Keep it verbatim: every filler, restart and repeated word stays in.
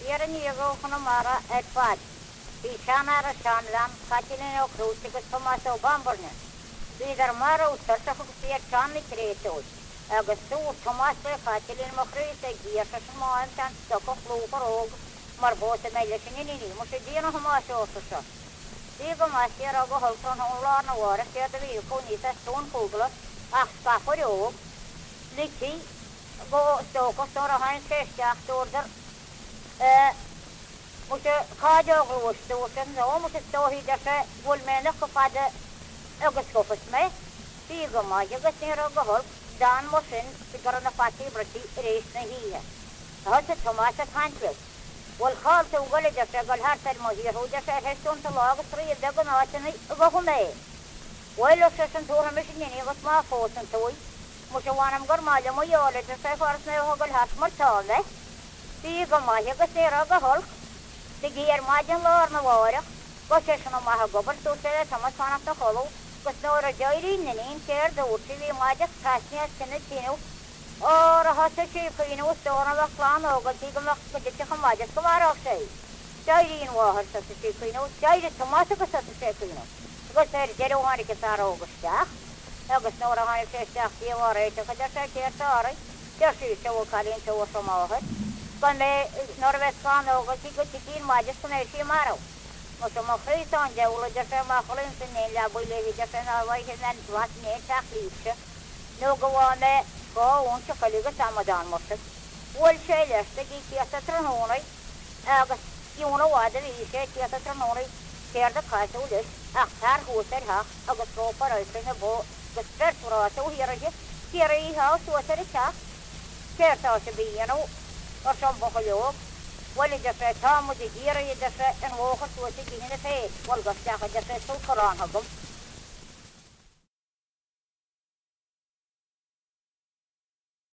Sierra Niego Conamara at Fad. The Shanara Shanlam, Katilino Crucigus Tomaso Bomberner. Either Maro Sarsafuxia Chani Creatos. Augusto Tomasa Katilin Macrete, Giasasmont and Stock of Blue for Og, Marbosa Melishinini, Musidino Homasho. Diego Master of Holton Holana Water, the vehicle is a stone kugler, a scaffold og, Licky, go stoke of Sora Heinz Shaft order. Moet kajo gestoten, zo moet het zo hier dat ze wil mij nog gepadden, ook geschoffers mee. Die gemaakt, je gaat niet geholpen, dan moet je de garne party brati race niet hier. Dat is het tomaat handjes. Wel gaat zo wel dat ze wel hard zijn, maar hier hoe dat ze het zo'n te lagen drie dagen na het niet gewoon mee. Wel als ze zijn toren misschien niet wat maar fouten toe, moet je wanneer maar maar je moet je al het ze voor snel hoger hard maar talen. Die gemaakt, je gaat niet geholpen. The gear margin lord Navara, Goshon Mahagober, so said Thomas one of the hollow, was no rejoice in the name share the Utsili Majas, Cassia, Senatino, or a Hosachino, stone of a clan, or Gatigam, Petition Majas, Kavara say. Joy in war, such a Chipino, Joy is Tomasico, such a Chipino. Because there is zero one Casar Augustach, August Nora High the orator, just sorry, just so calling to us from our head. Quando Norvescano, così che ci immagino nel cimaro. Ma sono frito, non devo già fare una colonna nella bolle di già fare una voce nel tuo niente a cliccia. Non guarda, go un cioccolino che stiamo dando. Vuol scegliere che chi sta tra noi, e uno guarda dice chi sta tra noi, che da casa ude, a tar hotel ha, a che troppo resta ne bo, che per forza u hier je, hier i ha so ter cha. Che sta se biano. Or some boholo, well in the first time with the gear in the first and walk to a city in the face, well got stuck at the first so for on her.